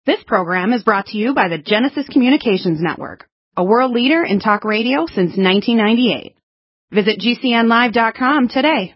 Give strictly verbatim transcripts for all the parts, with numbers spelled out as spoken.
This program is brought to you by the Genesis Communications Network, a world leader in talk radio since nineteen ninety-eight. Visit G C N live dot com today.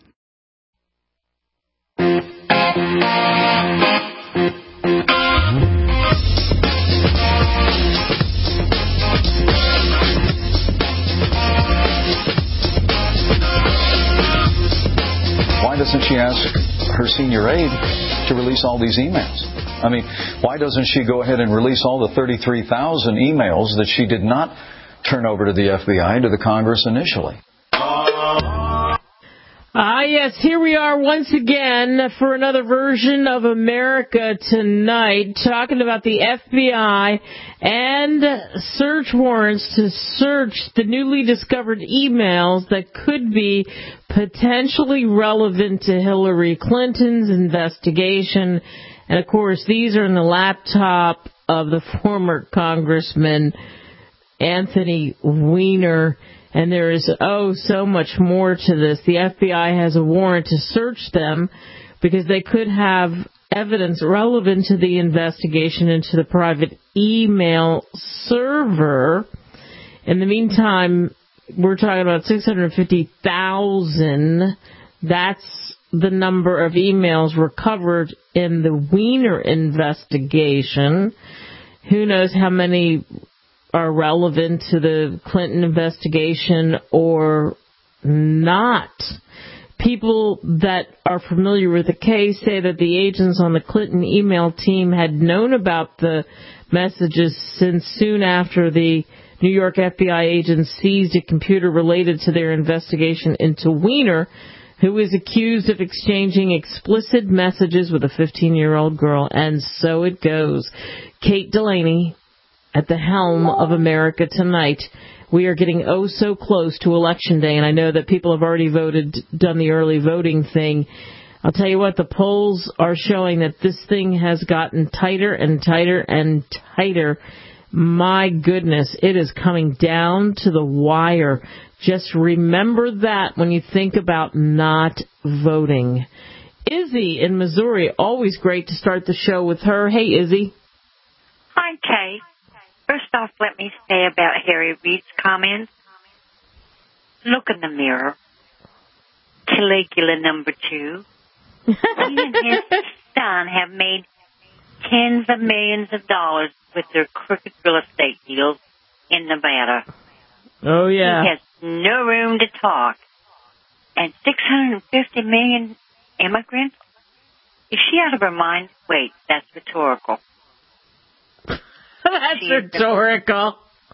Why doesn't she ask her senior aide to release all these emails? I mean, why doesn't she go ahead and release all the thirty-three thousand emails that she did not turn over to the F B I, to the Congress initially? Ah, yes, here we are once again for another version of America Tonight, talking about the F B I and search warrants to search the newly discovered emails that could be potentially relevant to Hillary Clinton's investigation. And, of course, these are in the laptop of the former Congressman Anthony Weiner. And there is, oh, so much more to this. The F B I has a warrant to search them because they could have evidence relevant to the investigation into the private email server. In the meantime, we're talking about six hundred fifty thousand. That's the number of emails recovered in the Weiner investigation. Who knows how many are relevant to the Clinton investigation or not. People that are familiar with the case say that the agents on the Clinton email team had known about the messages since soon after the New York F B I agents seized a computer related to their investigation into Weiner, who is accused of exchanging explicit messages with a fifteen-year-old girl. And so it goes. Kate Delaney at the helm of America Tonight. We are getting oh so close to Election Day, and I know that people have already voted, done the early voting thing. I'll tell you what, the polls are showing that this thing has gotten tighter and tighter and tighter. My goodness, it is coming down to the wire. Just remember that when you think about not voting. Izzy in Missouri, always great to start the show with her. Hey, Izzy. Hi, Kate. First off, let me say about Harry Reid's comments. Look in the mirror. Caligula number two. He and his son have made tens of millions of dollars with their crooked real estate deals in Nevada. Oh, yeah. He has no room to talk. And six hundred fifty million immigrants? Is she out of her mind? Wait, that's rhetorical. That's She's rhetorical.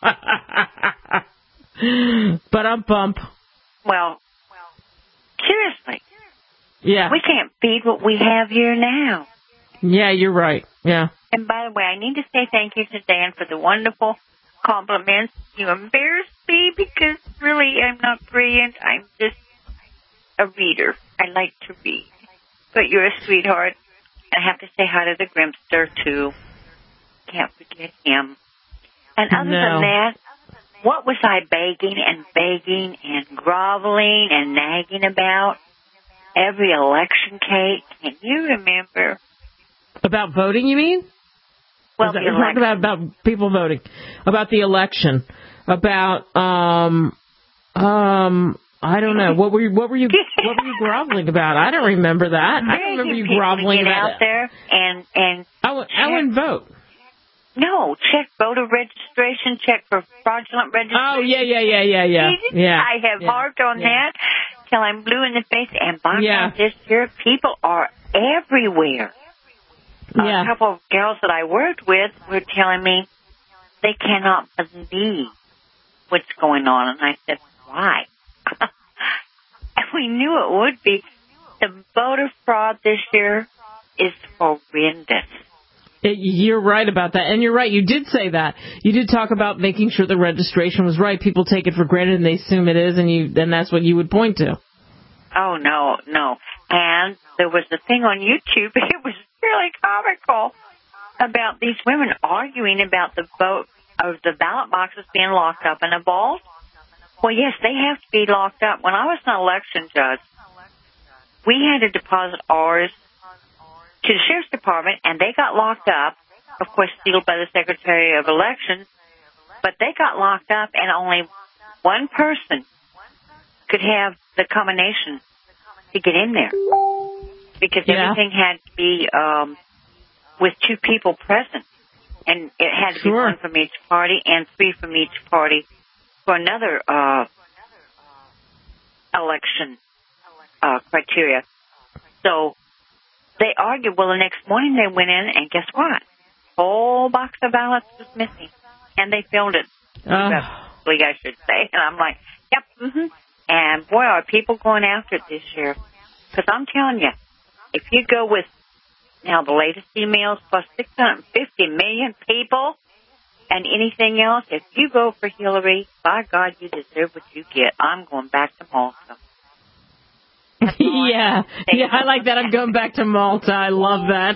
But I'm bump. Well, seriously. Yeah. We can't feed what we have here now. Yeah, you're right. Yeah. And by the way, I need to say thank you to Dan for the wonderful compliments. You embarrassed me because really I'm not brilliant. I'm just a reader. I like to read. But you're a sweetheart. I have to say hi to the Grimster, too. Can't forget him. And other no. than that, what was I begging and begging and groveling and nagging about? Every election, Kate, can you remember? About voting, you mean? Well, that, the we're talking about, about people voting. About the election. About, um, um, I don't know. What were you, what were you, what were you groveling about? I don't remember that. I don't remember you groveling to get about out there and, and I, w- I wouldn't vote. No, check voter registration, check for fraudulent registration. Oh, yeah, yeah, yeah, yeah, yeah. yeah I have yeah, harped on yeah. that till I'm blue in the face. And by yeah. God, this year, people are everywhere. Yeah. A couple of girls that I worked with were telling me they cannot believe what's going on. And I said, why? And we knew it would be. The voter fraud this year is horrendous. It, you're right about that. And you're right. You did say that. You did talk about making sure the registration was right. People take it for granted and they assume it is, and you and that's what you would point to. Oh, no, no. And there was a thing on YouTube. It was really comical about these women arguing about the vote of the ballot boxes being locked up in a vault. Well, yes, they have to be locked up. When I was an election judge, we had to deposit ours to the sheriff's department, and they got locked up, of course, sealed by the Secretary of Elections, but they got locked up, and only one person could have the combination to get in there, because Yeah. everything had to be um, with two people present, and it had to Sure. be one from each party and three from each party for another uh, election uh, criteria. So they argued. Well, the next morning they went in, and guess what? Whole box of ballots was missing, and they filled it. Uh, I should say. And I'm like, yep, mm-hmm. And boy, are people going after it this year. Because I'm telling you, if you go with now the latest emails plus six hundred fifty million people and anything else, if you go for Hillary, by God, you deserve what you get. I'm going back to Malta. yeah, yeah, I like that. I'm going back to Malta. I love that.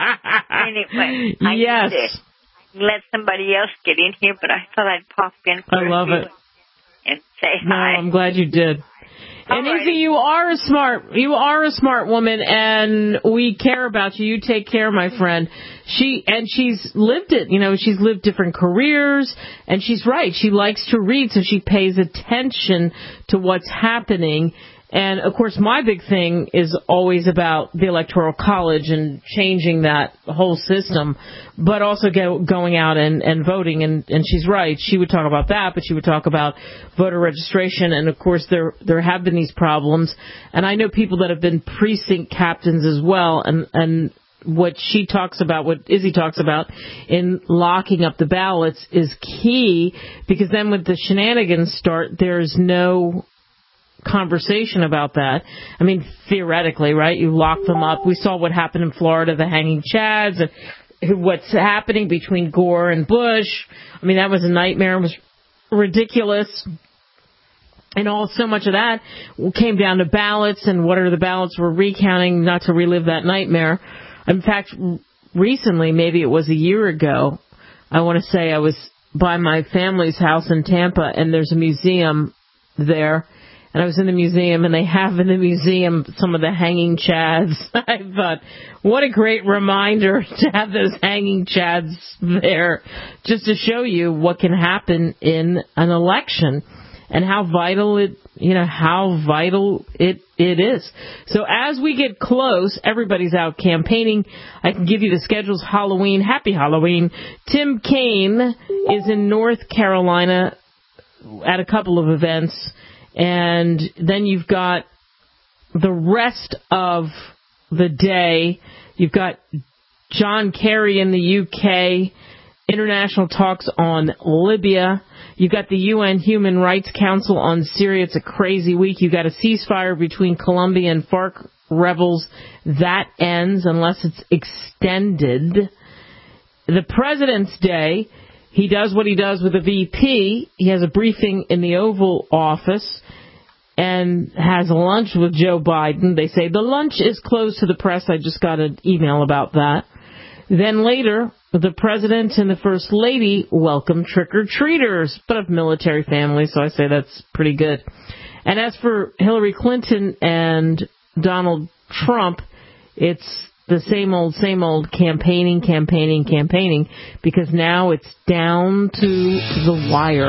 Anyway, I yes. need to let somebody else get in here, but I thought I'd pop in for I love it. and say No, hi. I'm glad you did. And Alrighty. Izzy, you are a smart, you are a smart woman, and we care about you. You take care, my friend. She, and she's lived it, you know, she's lived different careers, and she's right. She likes to read, so she pays attention to what's happening. And, of course, my big thing is always about the Electoral College and changing that whole system, but also go, going out and, and voting. And, and she's right. She would talk about that, but she would talk about voter registration. And, of course, there there have been these problems. And I know people that have been precinct captains as well. And, and what she talks about, what Izzy talks about in locking up the ballots is key, because then when the shenanigans start, there's no conversation about that. I mean, theoretically, right? You lock them up. We saw what happened in Florida, the hanging chads, and what's happening between Gore and Bush. I mean, that was a nightmare. It was ridiculous. And all so much of that came down to ballots and what are the ballots we're recounting, not to relive that nightmare. In fact, recently, maybe it was a year ago, I want to say I was by my family's house in Tampa, and there's a museum there. And I was in the museum, and they have in the museum some of the hanging chads. I thought, what a great reminder to have those hanging chads there, just to show you what can happen in an election and how vital it, you know, how vital it it is. So as we get close, everybody's out campaigning. I can give you the schedules. Halloween, happy Halloween. Tim Kaine is in North Carolina at a couple of events. And then you've got the rest of the day. You've got John Kerry in the U K, international talks on Libya. You've got the U N Human Rights Council on Syria. It's a crazy week. You've got a ceasefire between Colombia and FARC rebels. That ends unless it's extended. The President's Day, he does what he does with the V P. He has a briefing in the Oval Office and has lunch with Joe Biden. They say the lunch is closed to the press. I just got an email about that. Then later, the President and the First Lady welcome trick-or-treaters, but of military families, so I say that's pretty good. And as for Hillary Clinton and Donald Trump, it's the same old, same old campaigning, campaigning, campaigning, because now it's down to the wire.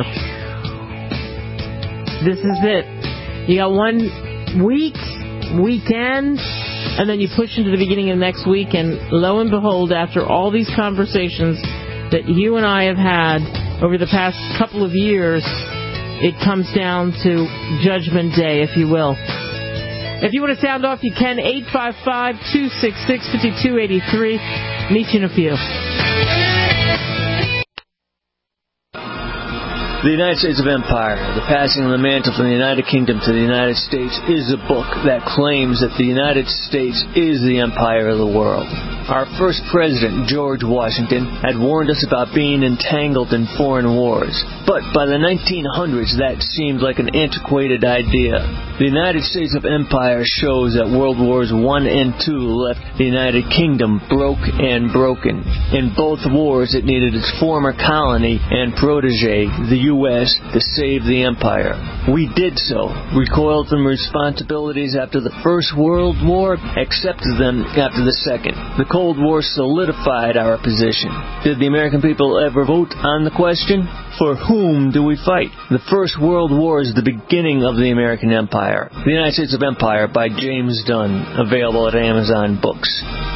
This is it. You got one week, weekend, and then you push into the beginning of next week, and lo and behold, after all these conversations that you and I have had over the past couple of years, it comes down to Judgment Day, if you will. If you want to sound off, you can. eight five five, two six six, five two eight three. Meet you in a few. The United States of Empire, The Passing of the Mantle from the United Kingdom to the United States, is a book that claims that the United States is the empire of the world. Our first president, George Washington, had warned us about being entangled in foreign wars. But by the nineteen hundreds, that seemed like an antiquated idea. The United States of Empire shows that World Wars One and Two left the United Kingdom broke and broken. In both wars, it needed its former colony and protege, the U S to save the empire. We did so, recoiled from responsibilities after the First World War, accepted them after the Second. The Cold War solidified our position. Did the American people ever vote on the question? For whom do we fight? The First World War is the beginning of the American Empire. The United States of Empire by James Dunn, available at Amazon Books.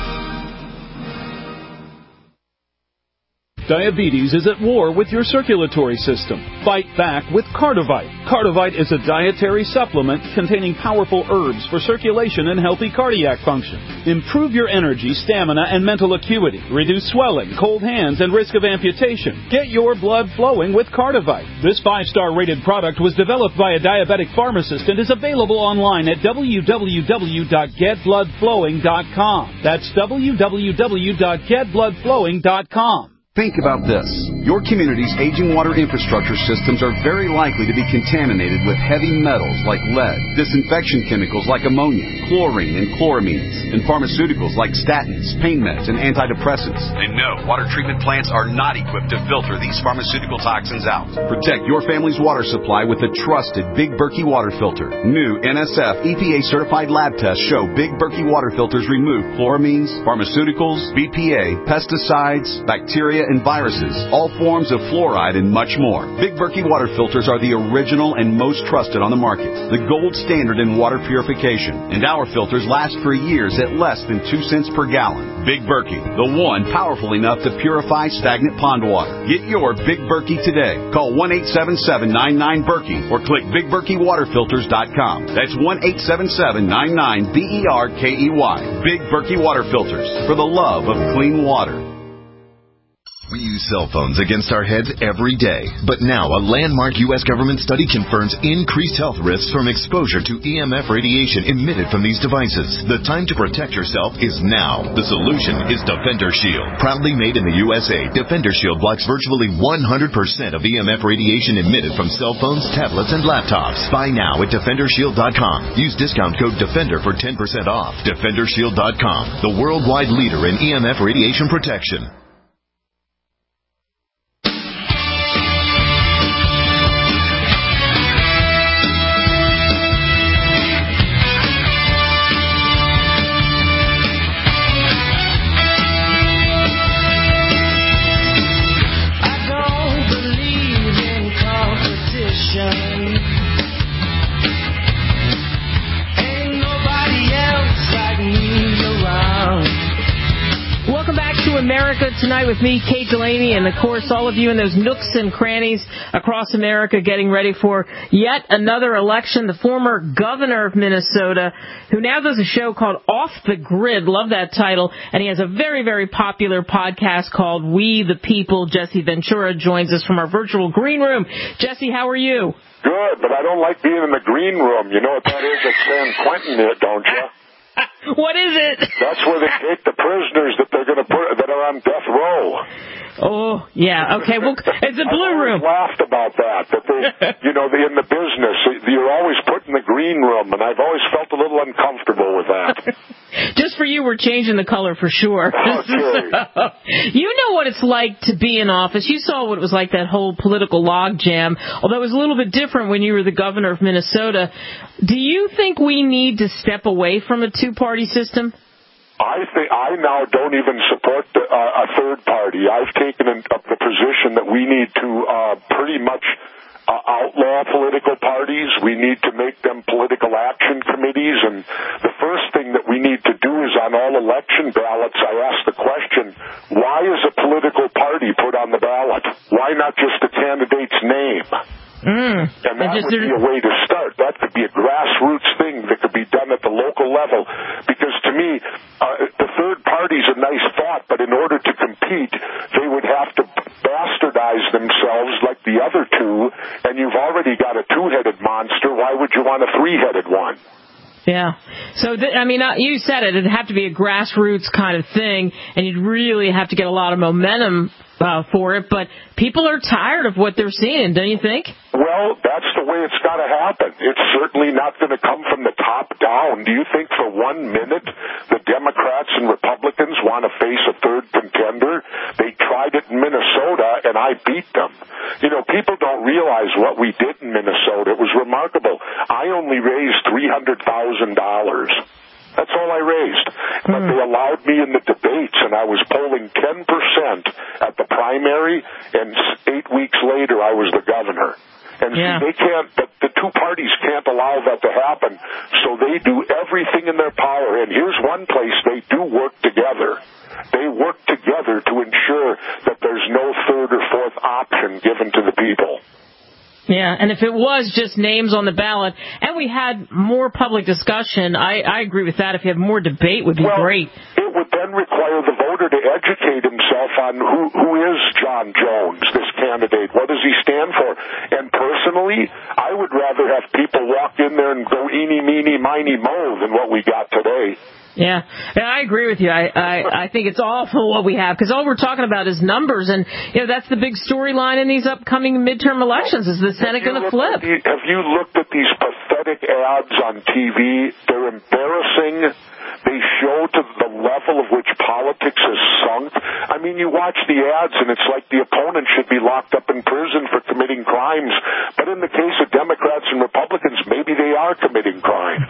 Diabetes is at war with your circulatory system. Fight back with Cardivite. Cardivite is a dietary supplement containing powerful herbs for circulation and healthy cardiac function. Improve your energy, stamina, and mental acuity. Reduce swelling, cold hands, and risk of amputation. Get your blood flowing with Cardivite. This five-star rated product was developed by a diabetic pharmacist and is available online at w w w dot get blood flowing dot com. That's w w w dot get blood flowing dot com. Think about this. Your community's aging water infrastructure systems are very likely to be contaminated with heavy metals like lead, disinfection chemicals like ammonia, chlorine and chloramines, and pharmaceuticals like statins, pain meds, and antidepressants. And no, water treatment plants are not equipped to filter these pharmaceutical toxins out. Protect your family's water supply with the trusted Big Berkey water filter. New N S F E P A-certified lab tests show Big Berkey water filters remove chloramines, pharmaceuticals, B P A, pesticides, bacteria, and viruses, all forms of fluoride, and much more. Big Berkey water filters are the original and most trusted on the market, the gold standard in water purification, and our filters last for years at less than two cents per gallon. Big Berkey, the one powerful enough to purify stagnant pond water. Get your Big Berkey today. Call one eight seven seven, nine nine, Berkey or click big berkey water filters dot com. That's one eight seven seven, nine nine, B E R K E Y. Big Berkey water filters, for the love of clean water. We use cell phones against our heads every day. But now a landmark U S government study confirms increased health risks from exposure to E M F radiation emitted from these devices. The time to protect yourself is now. The solution is Defender Shield. Proudly made in the U S A, Defender Shield blocks virtually one hundred percent of E M F radiation emitted from cell phones, tablets, and laptops. Buy now at defender shield dot com. Use discount code DEFENDER for ten percent off. defender shield dot com, the worldwide leader in E M F radiation protection. America Tonight with me, Kate Delaney, and of course all of you in those nooks and crannies across America getting ready for yet another election. The former governor of Minnesota, who now does a show called Off the Grid, love that title, and he has a very, very popular podcast called We the People. Jesse Ventura joins us from our virtual green room. Jesse, how are you? Good, but I don't like being in the green room. You know what that is at San Quentin there, don't you? What is it? That's where they take the prisoners that they're going to put that are on death row. Oh, yeah. Okay. Well, it's a blue room. I always laughed about that. That they, you know, they're in the business. You're always put in the green room, and I've always felt a little uncomfortable with that. Just for you, we're changing the color for sure. Okay. So, you know what it's like to be in office. You saw what it was like, that whole political logjam, although it was a little bit different when you were the governor of Minnesota. Do you think we need to step away from a two-party system? I think I now don't even support the, uh, a third party. I've taken an, uh, the position that we need to uh, pretty much uh, outlaw political parties. We need to make them political action committees. And the first thing that we need to do is on all election ballots, I ask the question, why is a political party put on the ballot? Why not just the candidate's name? Mm. And that would be a way to start. That could be a grassroots thing that could be done at the local level. Because to me, uh, the third party's a nice thought, but in order to compete, they would have to bastardize themselves like the other two, and you've already got a two-headed monster. Why would you want a three-headed one? Yeah. So, th- I mean, uh, you said it. It'd have to be a grassroots kind of thing, and you'd really have to get a lot of momentum uh, for it, but people are tired of what they're seeing, don't you think? Well, that's the way it's got to happen. It's certainly not going to come from the top down. Do you think for one minute the Democrats and Republicans want to face a third contender? They tried it in Minnesota, and I beat them. You know, people don't realize what we did in Minnesota. It was remarkable. I only raised three hundred thousand dollars. That's all I raised. But they allowed me in the debates, and I was polling ten percent at the primary, and eight weeks later I was the governor. And yeah. see, they can't, the, the two parties can't allow that to happen, so they do everything in their power. And here's one place they do work together. They work together to ensure that there's no third or fourth option given to the people. Yeah, and if it was just names on the ballot, and we had more public discussion, I, I agree with that. If you have more debate, would be well, great. It would then require the voter to educate himself on who, who is John Jones, this candidate. What does he stand for? And personally, I would rather have people walk in there and go eeny, meeny, miny, mo than what we got today. Yeah, yeah, I agree with you. I, I, I think it's awful what we have, because all we're talking about is numbers, and you know that's the big storyline in these upcoming midterm elections. Is the Senate going to flip? The, have you looked at these pathetic ads on T V? They're embarrassing. They show to the level of which politics has sunk. I mean, you watch the ads, and it's like the opponent should be locked up in prison for committing crimes. But in the case of Democrats and Republicans, maybe they are committing crimes.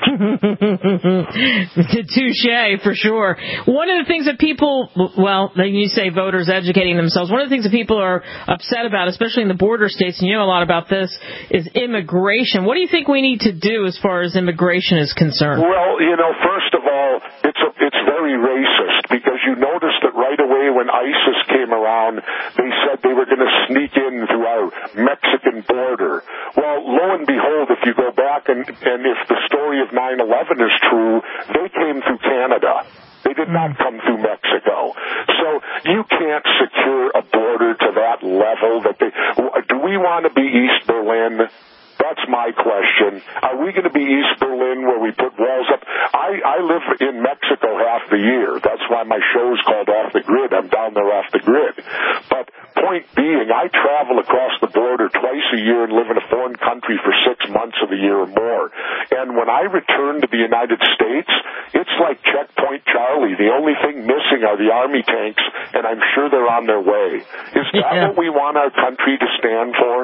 Touche, for sure. One of the things that people, well, you say voters educating themselves, one of the things that people are upset about, especially in the border states, and you know a lot about this, is immigration. What do you think we need to do as far as immigration is concerned? Well, you know, first of all, it's a, it's very racist, because you notice that right away when ISIS came around, they said they were going to sneak in through our Mexican border. Well, lo and behold, if you go back and, and if the story of nine eleven is true, they came through Canada. They did not come through Mexico. So you can't secure a border to that level. That they, do we want to be East Berlin? That's my question. Are we going to be East Berlin where we put walls up? I, I live in Mexico half the year. That's why my show's called Off the Grid. I'm down there off the grid. But point being, I travel across the border twice a year and live in a foreign country for six months of the year or more. And when I return to the United States, it's like Checkpoint Charlie. The only thing missing are the Army tanks, and I'm sure they're on their way. Is that yeah. what we want our country to stand for?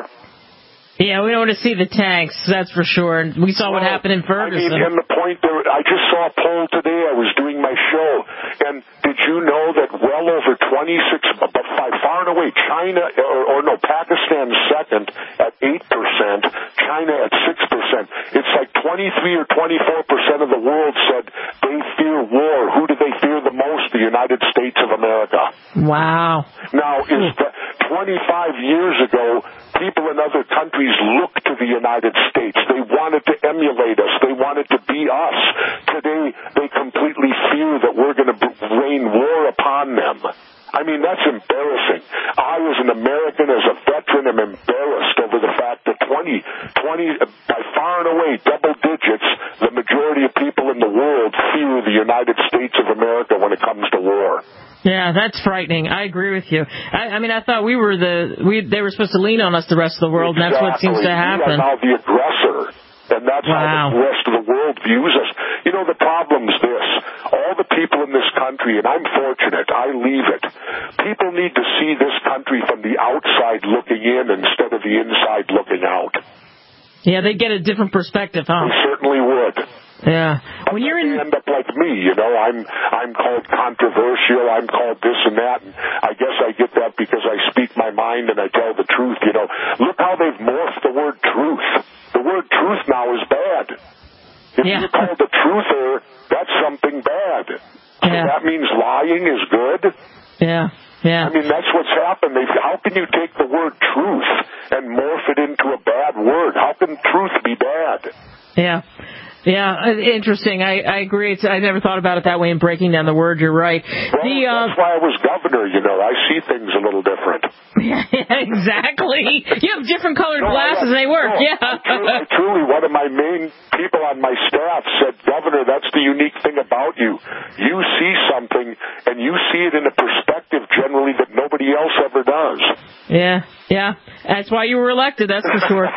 Yeah, we don't want to see the tanks, that's for sure. We saw what well, happened in Ferguson. I mean, and the point there, I just saw a poll today. I was doing my show, and did you know that well over twenty-six, but by far and away, China, or, or no, Pakistan second at eight percent, China at six percent. It's like twenty-three or twenty-four percent of the world said they fear war. Who do they fear the most? The United States of America. Wow. Now, is the, twenty-five years ago, people in other countries looked to the United States. They wanted to emulate us. They wanted to be us. Today, they completely fear that we're going to rain war upon them. I mean, that's embarrassing. I, as an American, as a veteran, am embarrassed over the fact that twenty, twenty, by far and away, double digits, the majority of people in the world fear the United States of America when it comes to war. Yeah, that's frightening. I agree with you. I, I mean, I thought we were the we they were supposed to lean on us, the rest of the world, and that's exactly. what seems to happen. We are now the aggressor, and that's wow. how the rest of the world views us. You know, the problem's this. All the people in this country, and I'm fortunate, I leave it, people need to see this country from the outside looking in instead of the inside looking out. Yeah, they get a different perspective, huh? They certainly would. Yeah. When I you're in, end up like me, you know, I'm I'm called controversial, I'm called this and that, and I guess I get that because I speak my mind and I tell the truth, you know. Look how they've morphed the word truth. The word truth now is bad. If yeah. you're called a truther, that's something bad. So yeah. that means lying is good? Yeah. Yeah. I mean, that's what's happened. They've, how can you take the word truth and morph it into a bad word? How can truth be bad? Yeah. Yeah, interesting. I, I agree. It's, I never thought about it that way in breaking down the word. You're right. Well, the, uh, that's why I was governor, you know. I see things a little different. Yeah, exactly. You have different colored no, glasses I, and they work. no, yeah. I truly, I truly, one of my main people on my staff said, Governor, that's the unique thing about you. You see something, and you see it in a perspective generally that nobody anybody else ever does. Yeah, yeah. That's why you were elected, that's for sure.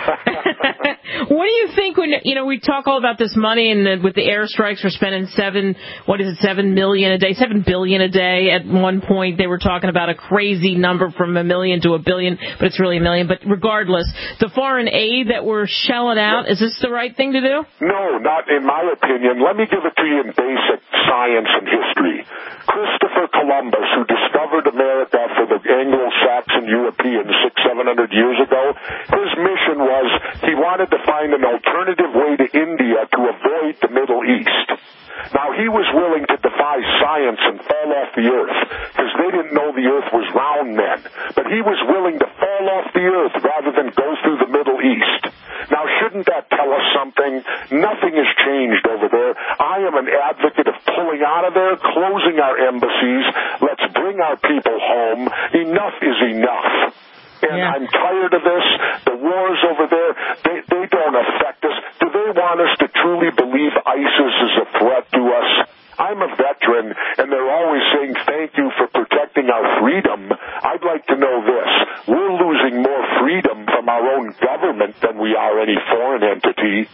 What do you think when, you know, we talk all about this money and the, with the airstrikes, we're spending seven, what is it, seven million a day, seven billion a day. At one point, they were talking about a crazy number from a million to a billion, but it's really a million. But regardless, the foreign aid that we're shelling out, is this the right thing to do? No, not in my opinion. Let me give it to you in basic science and history. Christopher Columbus, who discovered America for the Anglo-Saxon Europeans six, seven hundred years ago, his mission was he wanted to find an alternative way to India to avoid the Middle East. Now, he was willing to defy science and fall off the earth because they didn't know the earth was round then. But he was willing to fall off the earth rather than go through the Middle East. Now, shouldn't that tell us something? Nothing has changed over there. I am an advocate of pulling out of there, closing our embassies. Let's bring our people home. Enough is enough. And yeah. I'm tired of this. The wars over there, they, they don't affect us. Do they want us to truly believe ISIS is a threat to us? I'm a veteran, and they're always saying thank you for protecting our freedom. I'd like to know this. We're losing more freedom from our own government than we are any foreign entity.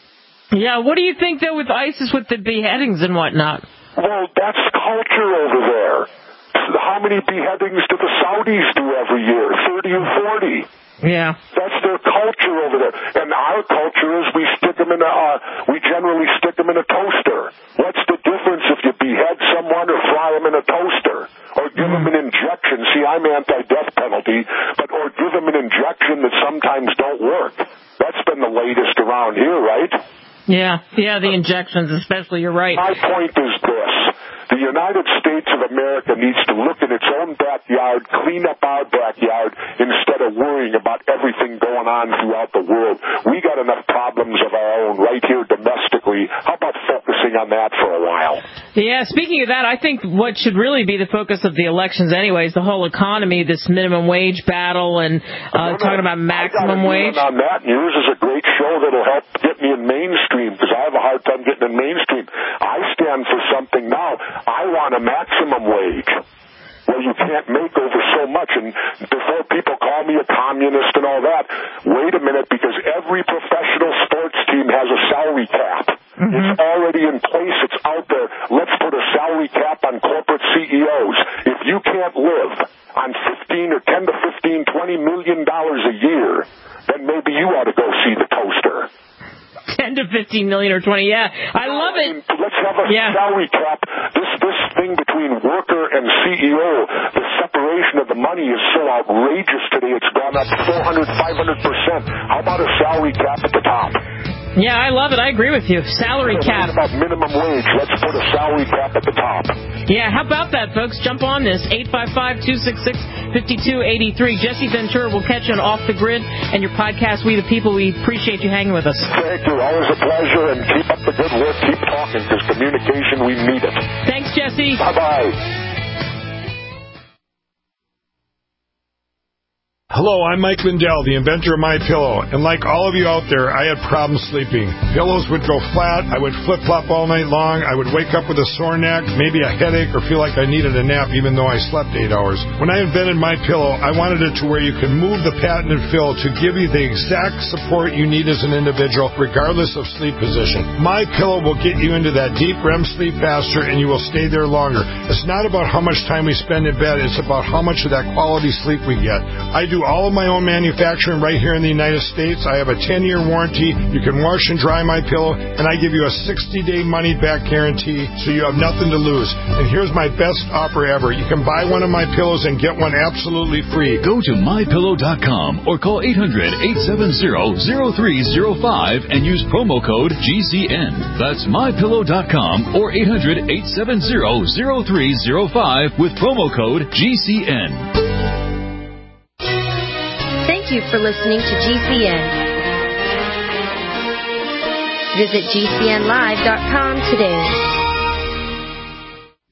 Yeah, what do you think, though, with ISIS, with the beheadings and whatnot? Well, that's culture over there. How many beheadings do the Saudis do every year? thirty or forty. Yeah. That's their culture over there. And our culture is we stick them in a, uh, we generally stick them in a toaster. What's the difference if you behead someone or fry them in a toaster? Or give them an injection. See, I'm anti-death penalty, but or give them an injection that sometimes don't work. That's been the latest around here, right? Yeah, yeah, the injections especially, you're right. My point is this. The United States of America needs to look in its own backyard, clean up our backyard, instead of worrying about everything going on throughout the world. We got enough problems of our own right here domestically. How about focusing on that for a while? Yeah, speaking of that, I think what should really be the focus of the elections anyways, the whole economy, this minimum wage battle, and uh, no, no, talking about maximum wage. On that, and yours is a great show that'll help get me in mainstream, because I have a hard time getting in mainstream. I stand for something now. I want a maximum wage where you can't make over so much. And before people call me a communist and all that, wait a minute, because every professional sports team has a salary cap. Mm-hmm. It's already in place. It's out there. Let's put a salary cap on corporate C E Os. If you can't live on fifteen or ten to fifteen, twenty million dollars a year, then maybe you ought to go see the toaster. ten to fifteen million or twenty, yeah. I love it. I mean, let's have a yeah. salary cap. This this thing between worker and C E O, the separation of the money is so outrageous today. It's gone up four hundred, five hundred percent. How about a salary cap at the top? Yeah, I love it. I agree with you. Salary so cap. About minimum wage. Let's put a salary cap at the top. Yeah, how about that, folks? Jump on this. eight five five, two six six, five two eight three. Jesse Ventura will catch you on Off the Grid and your podcast, We the People. We appreciate you hanging with us. Thank you. Always a pleasure. And keep up the good work. Keep talking, because communication, we need it. Thanks, Jesse. Bye-bye. Hello, I'm Mike Lindell, the inventor of MyPillow, and like all of you out there, I had problems sleeping. Pillows would go flat, I would flip-flop all night long, I would wake up with a sore neck, maybe a headache, or feel like I needed a nap even though I slept eight hours. When I invented MyPillow, I wanted it to where you could move the patented fill to give you the exact support you need as an individual, regardless of sleep position. MyPillow will get you into that deep R E M sleep faster, and you will stay there longer. It's not about how much time we spend in bed, it's about how much of that quality sleep we get. I do all of my own manufacturing right here in the United States. I have a ten-year warranty. You can wash and dry my pillow, and I give you a sixty-day money-back guarantee, so you have nothing to lose. And here's my best offer ever. You can buy one of my pillows and get one absolutely free. Go to my pillow dot com or call eight hundred, eight seven zero, zero three zero five and use promo code G C N. That's my pillow dot com or eight hundred, eight seven zero, zero three zero five with promo code G C N. Thank you for listening to G C N. Visit G C N live dot com today.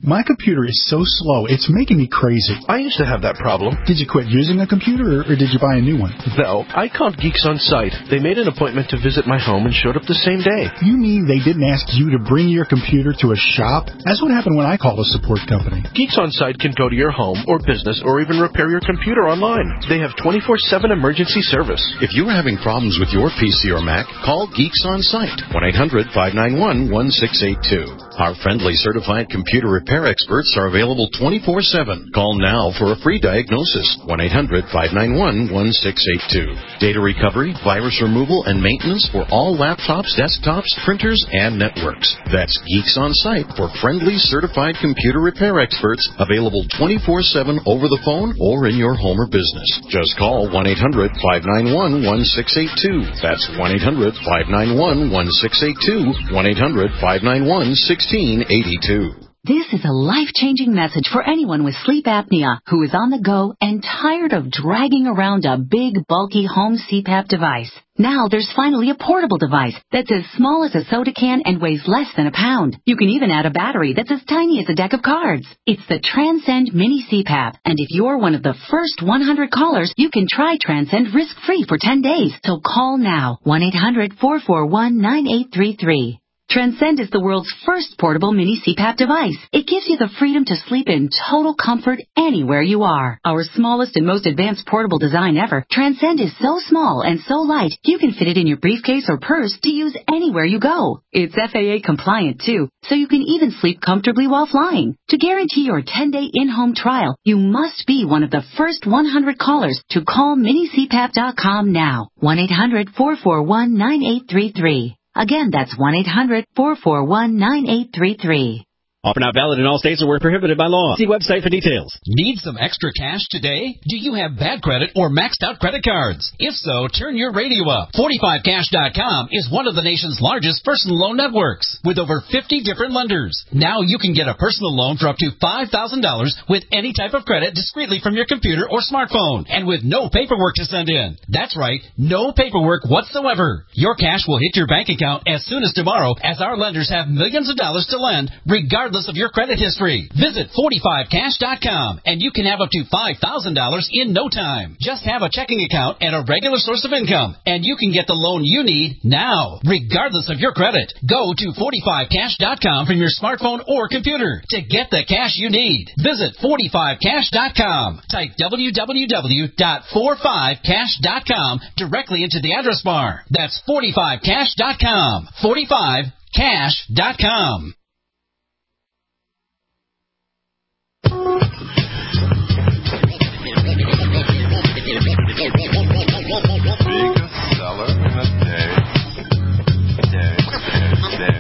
My computer is so slow, it's making me crazy. I used to have that problem. Did you quit using a computer, or, or did you buy a new one? No, I called Geeks On Site. They made an appointment to visit my home and showed up the same day. You mean they didn't ask you to bring your computer to a shop? That's what happened when I called a support company. Geeks On Site can go to your home or business or even repair your computer online. They have twenty-four seven emergency service. If you're having problems with your P C or Mac, call Geeks On Site, one eight hundred, five nine one, one six eight two. Our friendly certified computer repair experts are available twenty-four seven. Call now for a free diagnosis, one eight hundred, five nine one, one six eight two. Data recovery, virus removal, and maintenance for all laptops, desktops, printers, and networks. That's Geeks On Site for friendly certified computer repair experts, available twenty-four seven over the phone or in your home or business. Just call one eight hundred, five nine one, one six eight two. That's one eight hundred, five nine one, one six eight two, one eight hundred, five nine one, one six eight two. This is a life-changing message for anyone with sleep apnea who is on the go and tired of dragging around a big, bulky home C PAP device. Now there's finally a portable device that's as small as a soda can and weighs less than a pound. You can even add a battery that's as tiny as a deck of cards. It's the Transcend Mini C PAP, and if you're one of the first one hundred callers, you can try Transcend risk-free for ten days. So call now, one eight hundred, four four one, nine eight three three. Transcend is the world's first portable mini C PAP device. It gives you the freedom to sleep in total comfort anywhere you are. Our smallest and most advanced portable design ever, Transcend is so small and so light, you can fit it in your briefcase or purse to use anywhere you go. It's F A A compliant too, so you can even sleep comfortably while flying. To guarantee your ten-day in-home trial, you must be one of the first one hundred callers to call mini C PAP dot com now. one eight hundred, four four one, nine eight three three. Again, that's one eight hundred, four four one, nine eight three three. Offer not valid in all states or where prohibited by law. See website for details. Need some extra cash today? Do you have bad credit or maxed out credit cards? If so, turn your radio up. forty-five cash dot com is one of the nation's largest personal loan networks with over fifty different lenders. Now you can get a personal loan for up to five thousand dollars with any type of credit discreetly from your computer or smartphone and with no paperwork to send in. That's right, no paperwork whatsoever. Your cash will hit your bank account as soon as tomorrow, as our lenders have millions of dollars to lend regardless of your credit history. Visit forty-five cash dot com and you can have up to five thousand dollars in no time. Just have a checking account and a regular source of income, and you can get the loan you need now, regardless of your credit. Go to forty-five cash dot com from your smartphone or computer to get the cash you need. Visit forty-five cash dot com. Type w w w dot forty-five cash dot com directly into the address bar. That's forty-five cash dot com. forty-five cash dot com. Biggest seller in a day, day, day.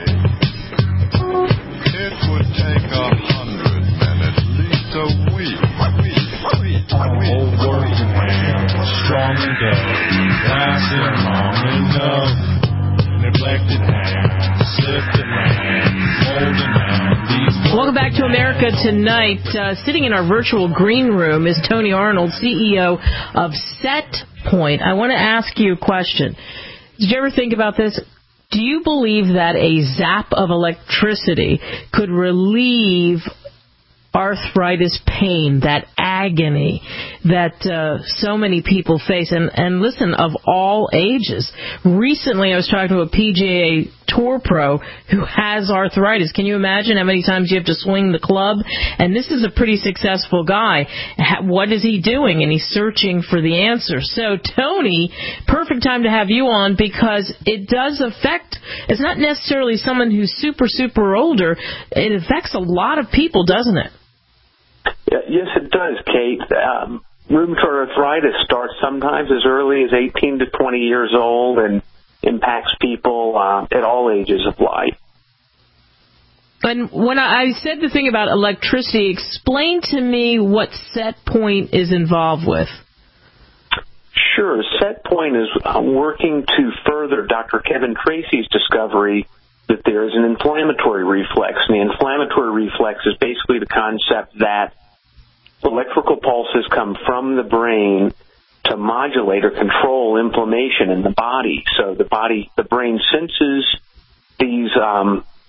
It would take a hundred men at least a week, week, week, week. Working man, strong and tough, lasting long enough. Neglected hand, sifted land, molding out these. Welcome back to America Tonight. Uh, sitting in our virtual green room is Tony Arnold, C E O of SetPoint. I want to ask you a question. Did you ever think about this? Do you believe that a zap of electricity could relieve arthritis pain, that agony that uh, so many people face, and, and listen, of all ages? Recently I was talking to a P G A Tour pro who has arthritis. Can you imagine how many times you have to swing the club? And this is a pretty successful guy. What is he doing? And he's searching for the answer. So, Tony, perfect time to have you on, because it does affect, it's not necessarily someone who's super, super older. It affects a lot of people, doesn't it? Yes, it does, Kate. Um, rheumatoid arthritis starts sometimes as early as eighteen to twenty years old and impacts people uh, at all ages of life. And when I said the thing about electricity, explain to me what SetPoint is involved with. Sure. SetPoint is uh, working to further Doctor Kevin Tracy's discovery that there is an inflammatory reflex. And the inflammatory reflex is basically the concept that electrical pulses come from the brain to modulate or control inflammation in the body. So the body, the brain senses these um,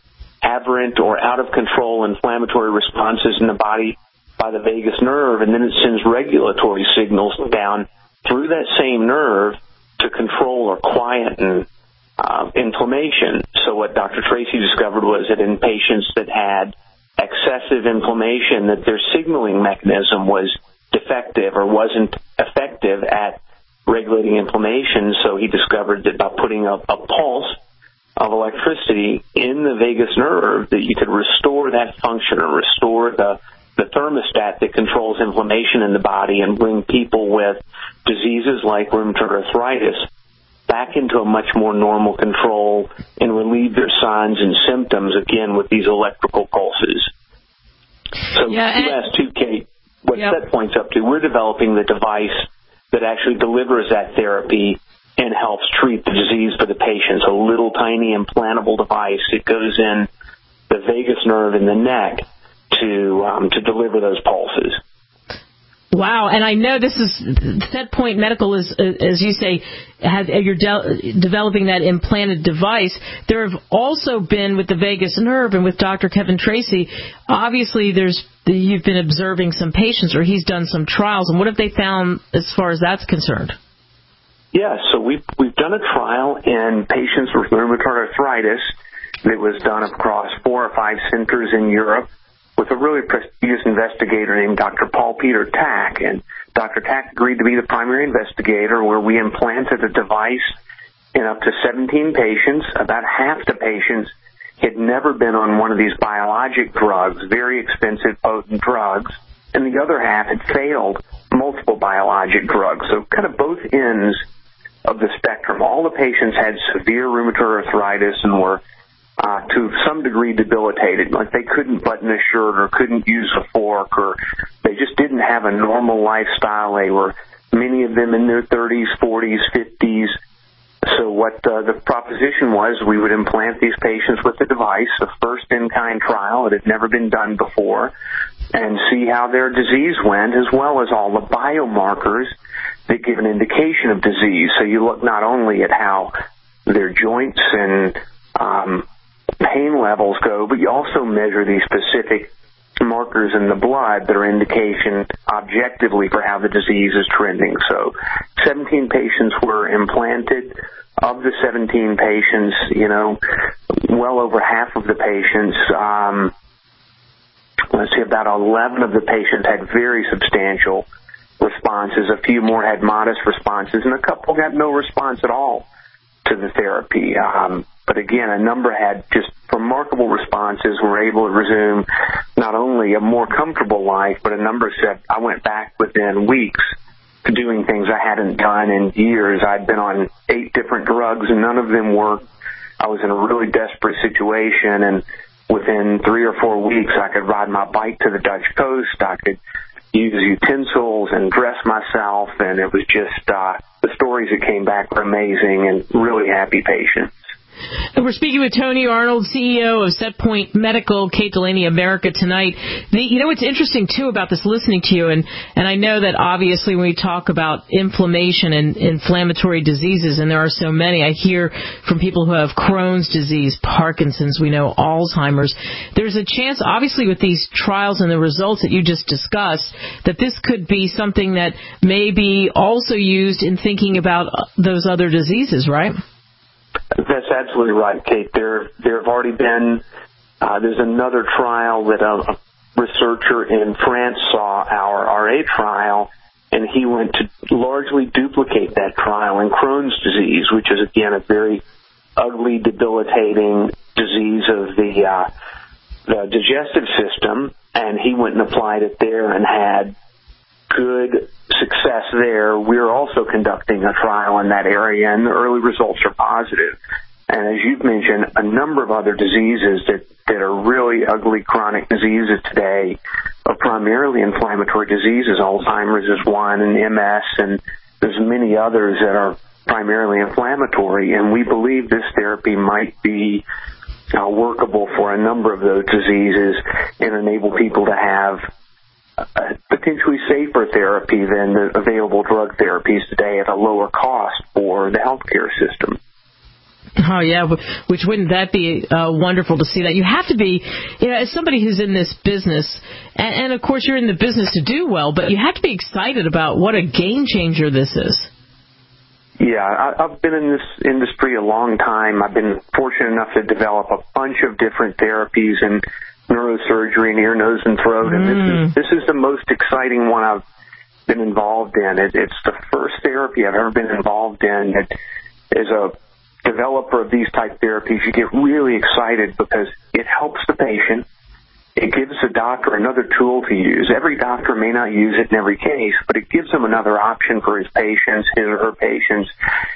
aberrant or out of control inflammatory responses in the body by the vagus nerve, and then it sends regulatory signals down through that same nerve to control or quieten uh, inflammation. So what Doctor Tracy discovered was that in patients that had excessive inflammation, that their signaling mechanism was defective or wasn't effective at regulating inflammation. So he discovered that by putting a, a pulse of electricity in the vagus nerve, that you could restore that function or restore the the thermostat that controls inflammation in the body and bring people with diseases like rheumatoid arthritis back into a much more normal control and relieve their signs and symptoms, again, with these electrical pulses. So yeah, you asked too, Kate, what yep. that points up to. We're developing the device that actually delivers that therapy and helps treat the disease for the patients, a little tiny implantable device. It goes in the vagus nerve in the neck to um, to deliver those pulses. Wow, and I know this is SetPoint Medical is, as you say, has, you're de- developing that implanted device. There have also been with the vagus nerve and with Doctor Kevin Tracy. Obviously, there's you've been observing some patients, or he's done some trials. And what have they found as far as that's concerned? Yeah, so we've we've done a trial in patients with rheumatoid arthritis that was done across four or five centers in Europe, with a really prestigious investigator named Doctor Paul Peter Tack. And Doctor Tack agreed to be the primary investigator, where we implanted a device in up to seventeen patients. About half the patients had never been on one of these biologic drugs, very expensive, potent drugs, and the other half had failed multiple biologic drugs. So kind of both ends of the spectrum. All the patients had severe rheumatoid arthritis and were Uh, to some degree debilitated, like they couldn't button a shirt or couldn't use a fork, or they just didn't have a normal lifestyle. They were, many of them, in their thirties, forties, fifties. So what uh, the proposition was, we would implant these patients with the device, a first-in-kind trial. It had never been done before, and see how their disease went, as well as all the biomarkers that give an indication of disease. So you look not only at how their joints and um, pain levels go, but you also measure these specific markers in the blood that are indication objectively for how the disease is trending. So seventeen patients were implanted. Of the seventeen patients, you know, well over half of the patients, um, let's see, about eleven of the patients had very substantial responses. A few more had modest responses, and a couple got no response at all to the therapy. Um, But again, a number had just remarkable responses, were able to resume not only a more comfortable life, but a number said, I went back within weeks to doing things I hadn't done in years. I'd been on eight different drugs and none of them worked. I was in a really desperate situation, and within three or four weeks I could ride my bike to the Dutch coast. I could use utensils and dress myself, and it was just, uh, the stories that came back were amazing and really happy patients. And we're speaking with Tony Arnold, C E O of SetPoint Medical, Kate Delaney, America Tonight. The, you know, what's interesting, too, about this, listening to you, and, and I know that obviously when we talk about inflammation and inflammatory diseases, and there are so many, I hear from people who have Crohn's disease, Parkinson's, we know Alzheimer's. There's a chance, obviously, with these trials and the results that you just discussed, that this could be something that may be also used in thinking about those other diseases, right? That's absolutely right, Kate. There, there have already been, uh, there's another trial that a, a researcher in France saw our R A trial, and he went to largely duplicate that trial in Crohn's disease, which is, again, a very ugly, debilitating disease of the, uh, the digestive system, and he went and applied it there and had good success there. We're also conducting a trial in that area, and the early results are positive. And as you've mentioned, a number of other diseases that, that are really ugly chronic diseases today are primarily inflammatory diseases. Alzheimer's is one, and M S, and there's many others that are primarily inflammatory, and we believe this therapy might be uh, workable for a number of those diseases and enable people to have a potentially safer therapy than the available drug therapies today at a lower cost for the healthcare system. Oh, yeah, which wouldn't that be uh, wonderful to see that? You have to be, you know, as somebody who's in this business, and, and of course you're in the business to do well, but you have to be excited about what a game changer this is. Yeah, I, I've been in this industry a long time. I've been fortunate enough to develop a bunch of different therapies in neurosurgery and ear, nose, and throat, and Mm. this is this is the most exciting one I've been involved in. It, it's the first therapy I've ever been involved in. It, as a developer of these type therapies, you get really excited because it helps the patient. It gives the doctor another tool to use. Every doctor may not use it in every case, but it gives him another option for his patients, his or her patients,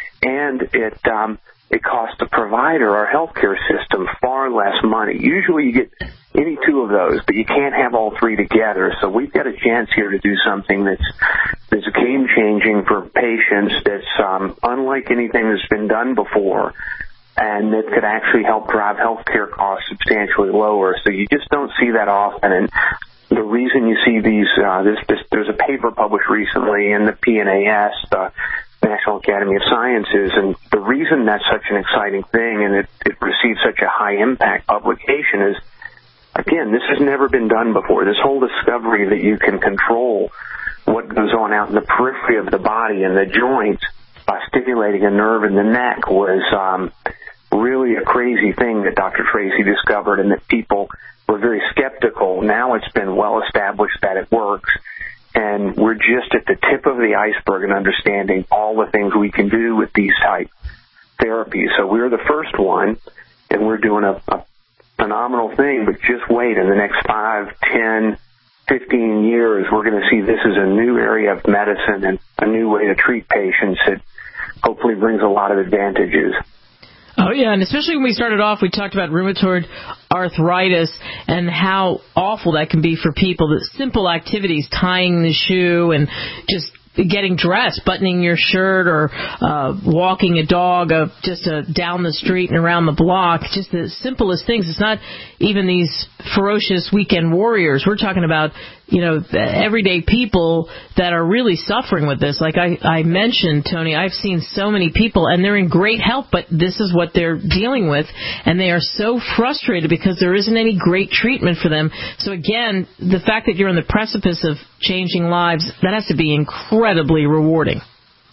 and it um, it costs the provider, our healthcare system, far less money. Usually you get any two of those, but you can't have all three together. So we've got a chance here to do something that's that's game-changing for patients, that's um, unlike anything that's been done before, and that could actually help drive healthcare costs substantially lower. So you just don't see that often. And the reason you see these, uh, this, this, there's a paper published recently in the P N A S, the National Academy of Sciences, and the reason that's such an exciting thing and it, it received such a high-impact publication is, again, this has never been done before. This whole discovery that you can control what goes on out in the periphery of the body and the joints by stimulating a nerve in the neck was um, really a crazy thing that Doctor Tracy discovered, and that people were very skeptical. Now it's been well established that it works, and we're just at the tip of the iceberg in understanding all the things we can do with these type therapies. So we're the first one, and we're doing a, a phenomenal thing, but just wait. In the next five, ten, fifteen years, we're going to see this as a new area of medicine and a new way to treat patients that hopefully brings a lot of advantages. Oh, yeah, and especially when we started off, we talked about rheumatoid arthritis and how awful that can be for people. The simple activities, tying the shoe and just getting dressed, buttoning your shirt, or uh, walking a dog uh, just uh, down the street and around the block, just the simplest things. It's not even these ferocious weekend warriors. We're talking about, you know, everyday people that are really suffering with this. Like I, I mentioned, Tony, I've seen so many people, and they're in great health, but this is what they're dealing with, and they are so frustrated because there isn't any great treatment for them. So again, the fact that you're on the precipice of changing lives, that has to be incredibly rewarding.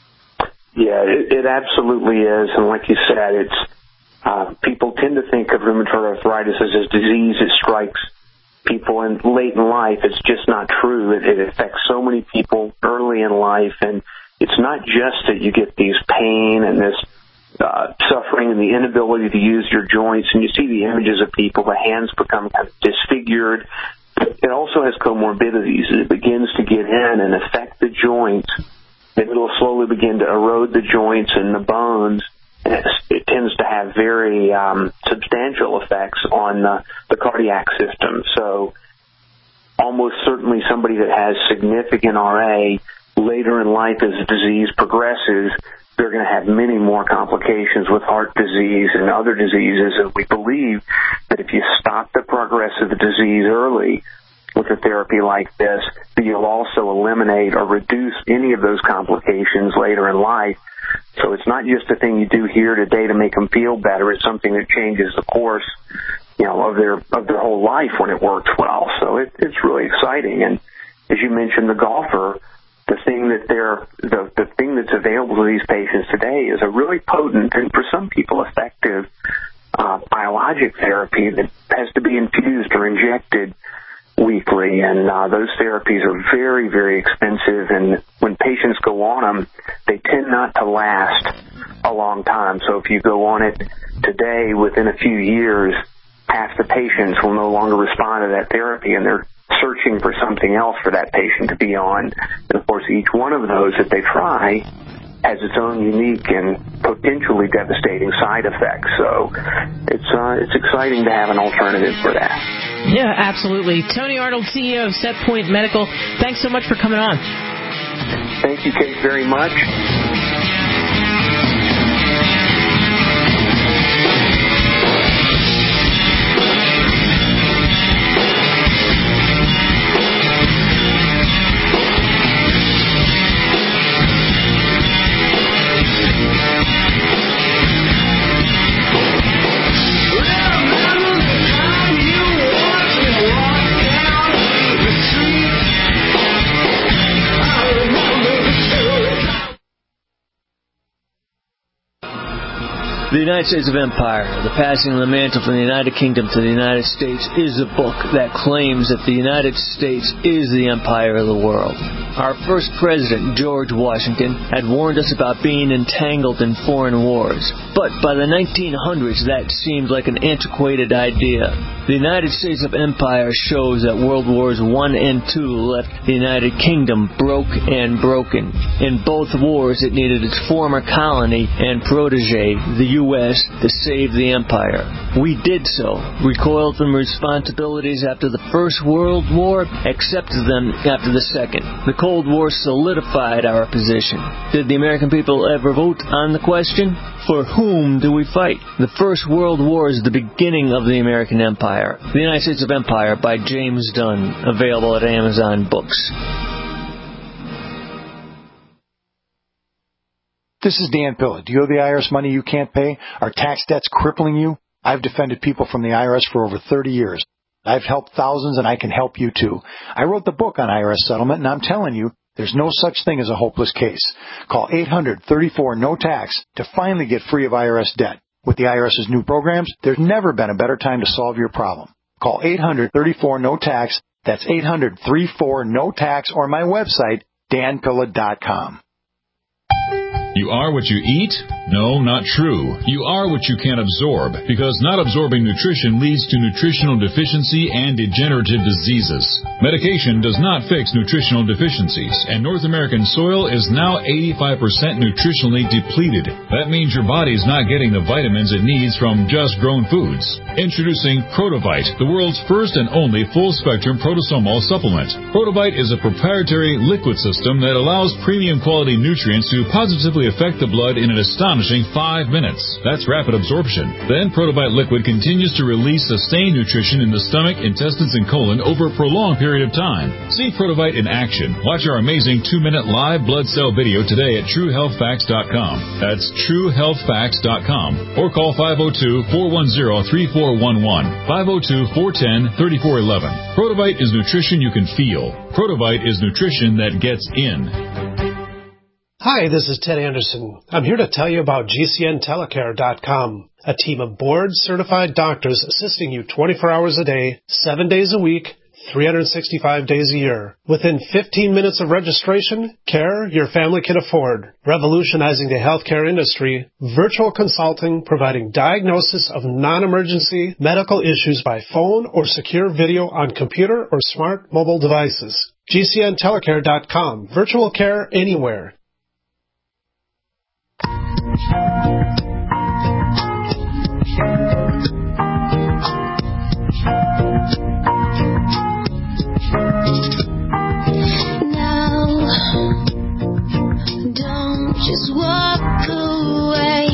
Yeah, it, it absolutely is, and like you said, it's uh, people tend to think of rheumatoid arthritis as a disease that strikes people in late in life. It's just not true. It, it affects so many people early in life, and it's not just that you get these pain and this uh, suffering and the inability to use your joints, and you see the images of people, the hands become kind of disfigured. It also has comorbidities. It begins to get in and affect the joints, and it'll slowly begin to erode the joints and the bones. It tends to have very um, substantial effects on uh, the cardiac system. So almost certainly somebody that has significant R A later in life as the disease progresses, they're going to have many more complications with heart disease and other diseases. And we believe that if you stop the progress of the disease early with a therapy like this, that you'll also eliminate or reduce any of those complications later in life. So it's not just a thing you do here today to make them feel better. It's something that changes the course, you know, of their of their whole life when it works well. So it, it's really exciting. And as you mentioned, the golfer, the thing that they're the the thing that's available to these patients today is a really potent and for some people effective uh, biologic therapy that has to be infused or injected weekly, and uh, those therapies are very, very expensive, and when patients go on them, they tend not to last a long time. So if you go on it today, within a few years, half the patients will no longer respond to that therapy, and they're searching for something else for that patient to be on. And of course, each one of those that they try has its own unique and potentially devastating side effects. So it's uh, it's exciting to have an alternative for that. Yeah, absolutely. Tony Arnold, C E O of Set Point Medical, thanks so much for coming on. Thank you, Kate, very much. The United States of Empire, The Passing of the Mantle from the United Kingdom to the United States, is a book that claims that the United States is the empire of the world. Our first president, George Washington, had warned us about being entangled in foreign wars. But by the nineteen hundreds, that seemed like an antiquated idea. The United States of Empire shows that World Wars One and Two left the United Kingdom broke and broken. In both wars, it needed its former colony and protege, the U S, to save the empire. We did so, recoiled from responsibilities after the First World War, accepted them after the Second. The Cold War solidified our position. Did the American people ever vote on the question? For whom do we fight? The First World War is the beginning of the American Empire. The United States of Empire by James Dunn, available at Amazon Books. This is Dan Pilla. Do you owe the I R S money you can't pay? Are tax debts crippling you? I've defended people from the I R S for over thirty years. I've helped thousands, and I can help you too. I wrote the book on I R S settlement, and I'm telling you, there's no such thing as a hopeless case. Call eight hundred, thirty-four, no tax to finally get free of I R S debt. With the IRS's new programs, there's never been a better time to solve your problem. Call eight hundred, thirty-four, no tax. That's eight hundred, thirty-four, no tax, or my website, dan pilla dot com. You are what you eat? No, not true. You are what you can absorb, because not absorbing nutrition leads to nutritional deficiency and degenerative diseases. Medication does not fix nutritional deficiencies, and North American soil is now eighty-five percent nutritionally depleted. That means your body's not getting the vitamins it needs from just grown foods. Introducing Protovite, the world's first and only full-spectrum protosomal supplement. Protovite is a proprietary liquid system that allows premium quality nutrients to positively affect the blood in an astonishing five minutes. That's rapid absorption. Then Protovite liquid continues to release sustained nutrition in the stomach, intestines, and colon over a prolonged period of time. See Protovite in action. Watch our amazing two-minute live blood cell video today at true health facts dot com. That's true health facts dot com. Or call five oh two, four one zero, three four one one, five oh two, four one zero, three four one one. Protovite is nutrition you can feel. Protovite is nutrition that gets in. Hi, this is Ted Anderson. I'm here to tell you about G C N telecare dot com, a team of board-certified doctors assisting you twenty-four hours a day, seven days a week, three hundred sixty-five days a year. Within fifteen minutes of registration, care your family can afford. Revolutionizing the healthcare industry, virtual consulting providing diagnosis of non-emergency medical issues by phone or secure video on computer or smart mobile devices. G C N telecare dot com. Virtual care anywhere. Just walk away,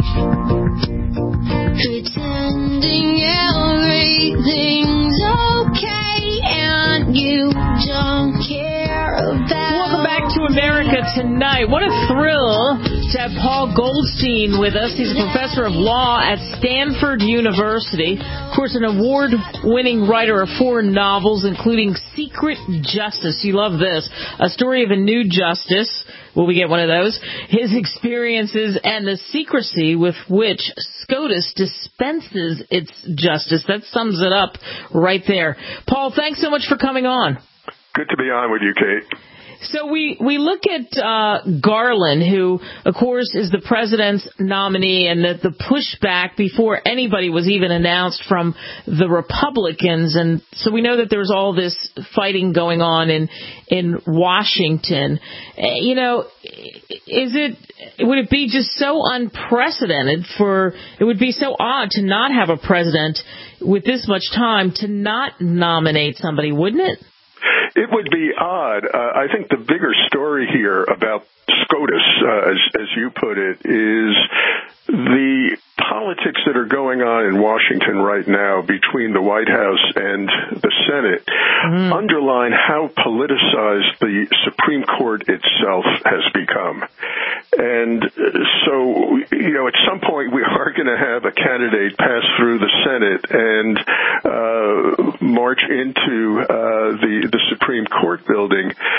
pretending everything's okay and you don't care about. Welcome back to America Tonight. What a thrill to have Paul Goldstein with us. He's a professor of law at Stanford University. Of course, an award-winning writer of four novels, including Secret Justice. You love this. A story of a new justice. Will we get one of those? His experiences and the secrecy with which SCOTUS dispenses its justice. That sums it up right there. Paul, thanks so much for coming on. Good to be on with you, Kate. So we, we look at uh, Garland, who, of course, is the president's nominee, and the, the pushback before anybody was even announced from the Republicans. And so we know that there's all this fighting going on in in Washington. You know, is it would it be just so unprecedented for it would be so odd to not have a president with this much time to not nominate somebody, wouldn't it? It would be odd. Uh, I think the bigger story here about SCOTUS, uh, as, as you put it, is the politics that are going on in Washington right now between the White House and the Senate mm. underline how politicized the Supreme Court itself has become. And so, you know, at some point we are going to have a candidate pass through the Senate and uh, march into uh, the, the Supreme Court building.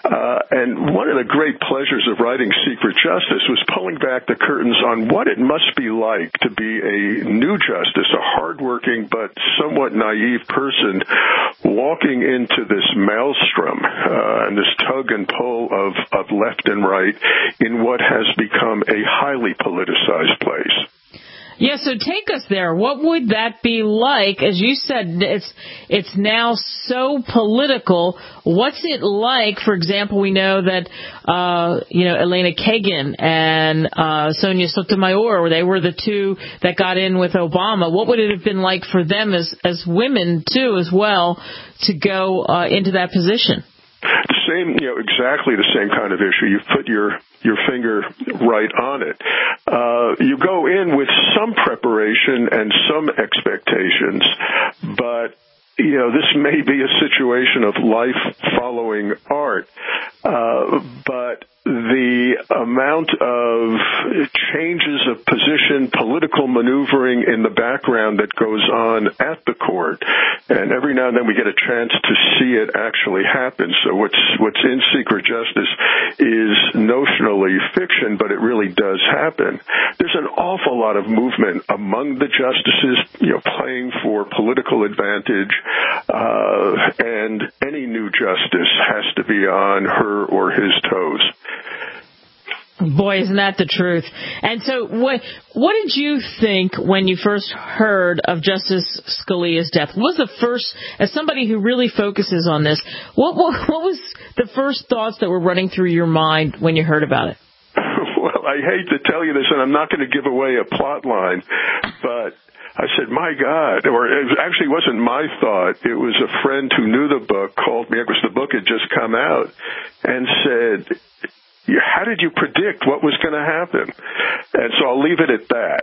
Uh, and one of the great pleasures of writing Secret Justice was pulling back the curtains on what it must be like to be a new justice, a hardworking but somewhat naive person walking into this maelstrom uh, and this tug and pull of, of left and right in what has become a highly politicized place. Yeah, so take us there. What would that be like? As you said, it's it's now so political. What's it like? For example, we know that uh, you know Elena Kagan and uh, Sonia Sotomayor, they were the two that got in with Obama. What would it have been like for them as as women too, as well, to go uh, into that position? The same, you know, exactly the same kind of issue. You've put your your finger right on it. Uh, you go in with some preparation and some expectations, but, you know, this may be a situation of life following art. Uh, but the amount of changes of position, political maneuvering in the background that goes on at the court, and every now and then we get a chance to see it actually happen. So what's what's in Secret Justice is notionally fiction, but it really does happen. There's an awful lot of movement among the justices, you know, playing for political advantage, uh, and any new justice has to be on her or his toes. Boy, isn't that the truth. And so what what did you think when you first heard of Justice Scalia's death? What was the first, as somebody who really focuses on this, what what, what was the first thoughts that were running through your mind when you heard about it? Well, I hate to tell you this, and I'm not going to give away a plot line, but I said, my God, or it actually wasn't my thought. It was a friend who knew the book, called me, because the book had just come out, and said, how did you predict what was going to happen? And so I'll leave it at that.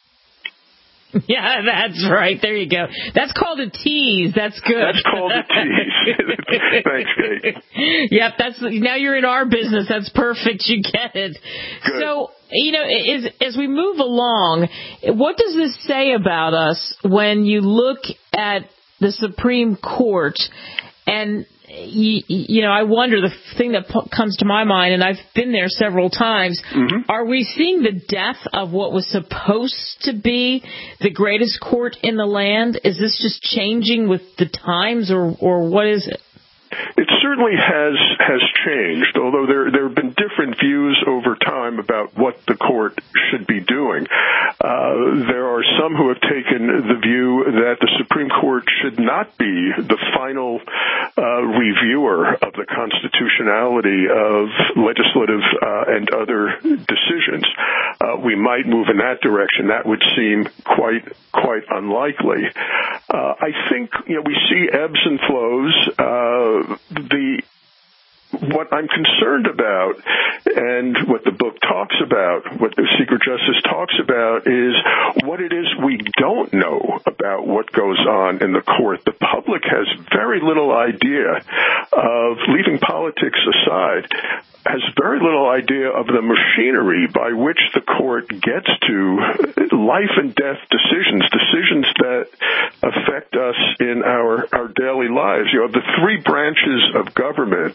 Yeah, that's right. There you go. That's called a tease. That's good. That's called a tease. Thanks, Kate. Yep, that's now you're in our business. That's perfect. You get it. Good. So, you know, as, as we move along, what does this say about us when you look at the Supreme Court? And You, you know, I wonder, the thing that p- comes to my mind, and I've been there several times, mm-hmm. Are we seeing the death of what was supposed to be the greatest court in the land? Is this just changing with the times, or, or what is it? It certainly has has changed, although there there have been different views over time about what the court should be doing. Uh, there are some who have taken the view that the Supreme Court should not be the final uh, reviewer of the constitutionality of legislative uh, and other decisions. Uh, we might move in that direction. That would seem quite quite unlikely. Uh, I think, you know, we see ebbs and flows. Uh, The what I'm concerned about, and what the book talks about, what the Secret Justice talks about, is what it is we don't know about what goes on in the court. The public has very little idea of, leaving politics aside, has very little idea of the machinery by which the court gets to life and death decisions, decisions that affect us in our, our daily lives. You know, the three branches of government,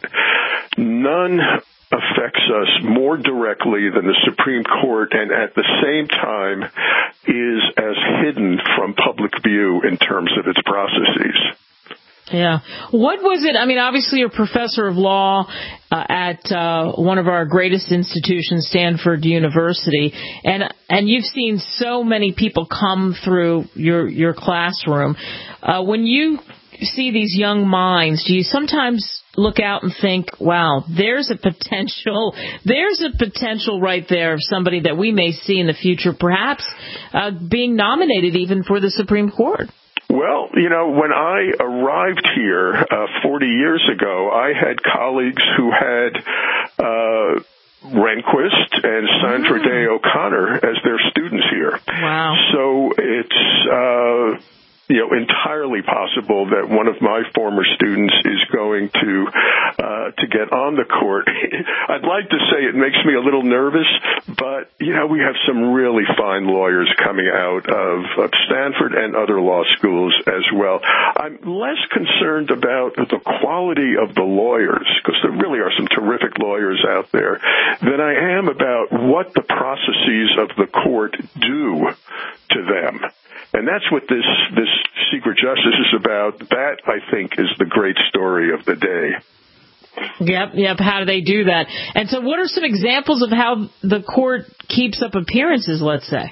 none affects us more directly than the Supreme Court, and at the same time is as hidden from public view in terms of its processes. Yeah. What was it? I mean, obviously you're a professor of law uh, at uh, one of our greatest institutions, Stanford University, and and you've seen so many people come through your your classroom. Uh, when you see these young minds, do you sometimes look out and think, wow, there's a potential, there's a potential right there of somebody that we may see in the future, perhaps uh, being nominated even for the Supreme Court? Well, you know, when I arrived here uh, forty years ago, I had colleagues who had uh, Rehnquist and Sandra Day O'Connor as their students here. Wow. So it's uh, you know, entirely possible that one of my former students is going to uh, to get on the court. I'd like to say it makes me a little nervous, but, you know, we have some really fine lawyers coming out of, of Stanford and other law schools as well. I'm less concerned about the quality of the lawyers, because there really are some terrific lawyers out there, than I am about what the processes of the court do to them. And that's what this, this secret justice is about. That, I think, is the great story of the day. Yep, yep. How do they do that? And so what are some examples of how the court keeps up appearances, let's say?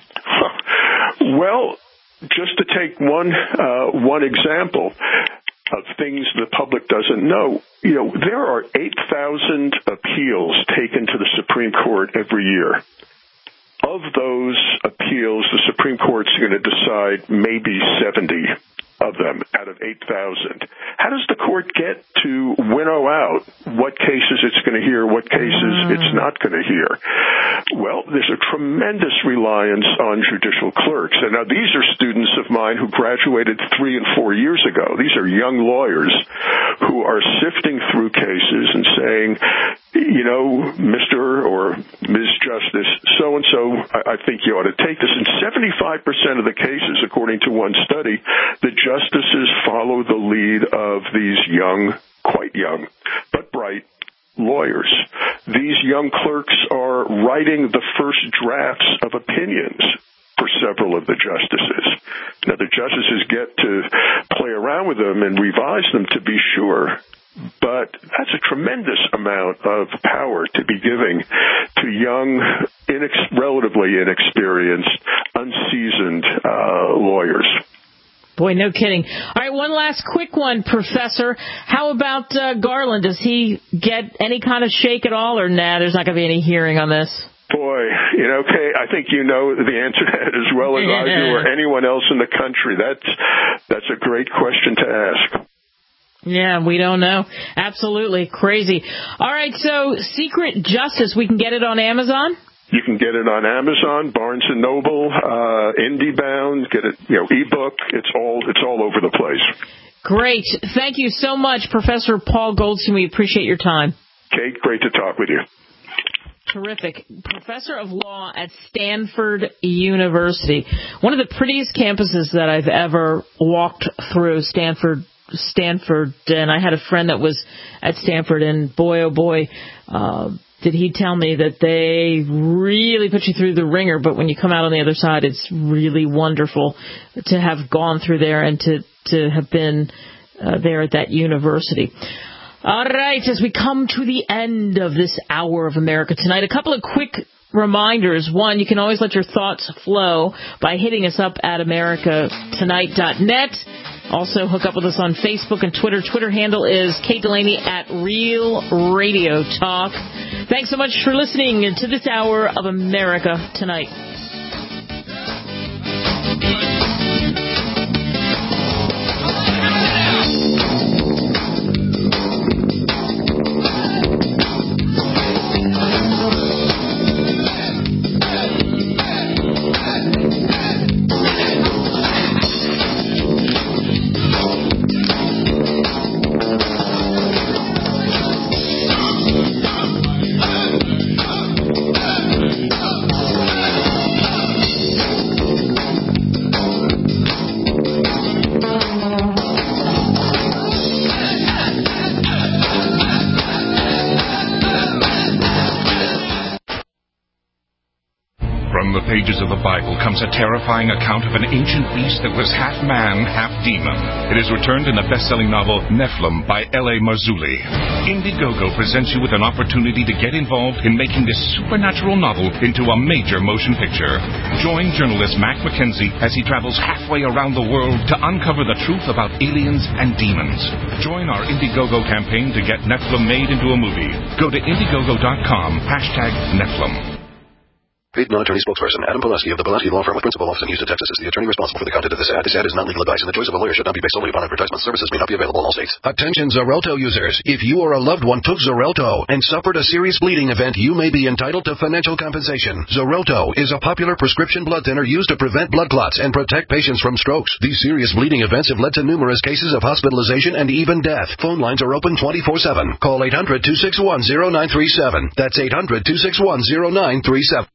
Well, just to take one uh, one example of things the public doesn't know, you know, there are eight thousand appeals taken to the Supreme Court every year. Of those appeals, the Supreme Court's going to decide maybe seventy of them out of eight thousand. How does the court get to winnow out what cases it's going to hear, what cases mm. it's not going to hear? Well, there's a tremendous reliance on judicial clerks. And now these are students of mine who graduated three and four years ago. These are young lawyers who are sifting through cases and saying, you know, Mister or Miz Justice, so-and-so, I, I think you ought to take this. In seventy-five percent of the cases, according to one study, the justices follow the lead of these young, quite young, but bright lawyers. These young clerks are writing the first drafts of opinions for several of the justices. Now, the justices get to play around with them and revise them to be sure, but that's a tremendous amount of power to be giving to young, inex- relatively inexperienced, unseasoned uh, lawyers. Boy, no kidding. All right, one last quick one, Professor. How about uh, Garland? Does he get any kind of shake at all, or nah, there's not going to be any hearing on this? Boy, you know, Kay, I think you know the answer to that as well as I do, or anyone else in the country. That's that's a great question to ask. Yeah, we don't know. Absolutely crazy. All right, so Secret Justice, we can get it on Amazon? You can get it on Amazon, Barnes and Noble, uh, IndieBound, get it, you know, ebook. It's all, it's all over the place. Great. Thank you so much, Professor Paul Goldstein. We appreciate your time. Kate, great to talk with you. Terrific. Professor of Law at Stanford University. One of the prettiest campuses that I've ever walked through, Stanford Stanford, and I had a friend that was at Stanford, and boy, oh boy, uh, did he tell me that they really put you through the ringer, but when you come out on the other side, it's really wonderful to have gone through there and to, to have been uh, there at that university. All right, as we come to the end of this hour of America Tonight, a couple of quick reminders. One, you can always let your thoughts flow by hitting us up at america tonight dot net. Also, hook up with us on Facebook and Twitter. Twitter handle is Kate Delaney at Real Radio Talk. Thanks so much for listening to this hour of America Tonight. Pages of the Bible comes a terrifying account of an ancient beast that was half man, half demon. It is returned in the best-selling novel Nephilim by L A Marzulli. Indiegogo presents you with an opportunity to get involved in making this supernatural novel into a major motion picture. Join journalist Mac McKenzie as he travels halfway around the world to uncover the truth about aliens and demons. Join our Indiegogo campaign to get Nephilim made into a movie. Go to Indiegogo dot com, hashtag Nephilim. Paid non-attorney spokesperson Adam Pulaski of the Pulaski Law Firm with principal office in Houston, Texas is the attorney responsible for the content of this ad. This ad is not legal advice, and the choice of a lawyer should not be based solely upon advertisement. Services may not be available in all states. Attention Xarelto users. If you or a loved one took Xarelto and suffered a serious bleeding event, you may be entitled to financial compensation. Xarelto is a popular prescription blood thinner used to prevent blood clots and protect patients from strokes. These serious bleeding events have led to numerous cases of hospitalization and even death. Phone lines are open twenty-four seven. Call eight hundred, two six one, zero nine three seven. That's eight hundred, two six one, zero nine three seven.